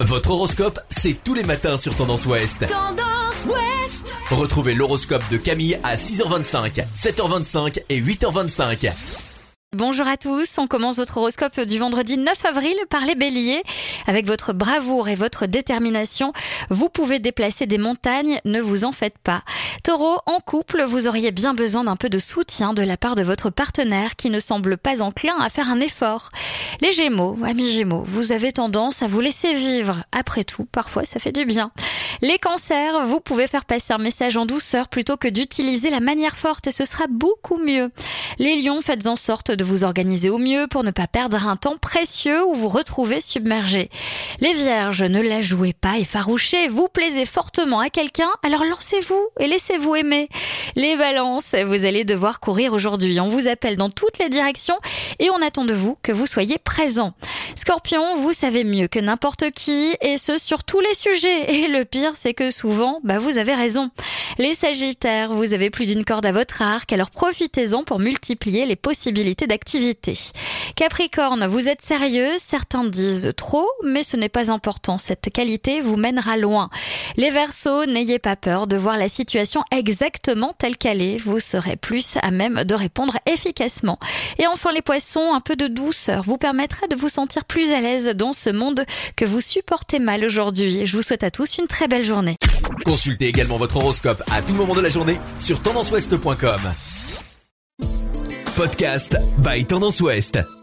Votre horoscope, c'est tous les matins sur Tendance Ouest. Tendance Ouest. Retrouvez l'horoscope de Camille à 6h25, 7h25 et 8h25. Bonjour à tous, on commence votre horoscope du vendredi 9 avril par les béliers. Avec votre bravoure et votre détermination, vous pouvez déplacer des montagnes, ne vous en faites pas. Taureau, en couple, vous auriez bien besoin d'un peu de soutien de la part de votre partenaire qui ne semble pas enclin à faire un effort. Les gémeaux, amis gémeaux, vous avez tendance à vous laisser vivre. Après tout, parfois ça fait du bien. Les cancers, vous pouvez faire passer un message en douceur plutôt que d'utiliser la manière forte et ce sera beaucoup mieux. Les lions, faites en sorte de vous organiser au mieux pour ne pas perdre un temps précieux ou vous retrouver submergé. Les vierges, ne la jouez pas effarouchée, vous plaisez fortement à quelqu'un, alors lancez-vous et laissez-vous aimer. Les balances, vous allez devoir courir aujourd'hui, on vous appelle dans toutes les directions et on attend de vous que vous soyez présent. Scorpion, vous savez mieux que n'importe qui et ce sur tous les sujets et le pire c'est que souvent, vous avez raison. Les sagittaires, vous avez plus d'une corde à votre arc, alors profitez-en pour multiplier les possibilités d'activité. Capricorne, vous êtes sérieux, certains disent trop, mais ce n'est pas important, cette qualité vous mènera loin. Les Verseaux, n'ayez pas peur de voir la situation exactement telle qu'elle est, vous serez plus à même de répondre efficacement. Et enfin les Poissons, un peu de douceur vous permettra de vous sentir plus à l'aise dans ce monde que vous supportez mal aujourd'hui. Je vous souhaite à tous une très belle journée. Consultez également votre horoscope à tout moment de la journée sur tendanceouest.com. Podcast by Tendance Ouest.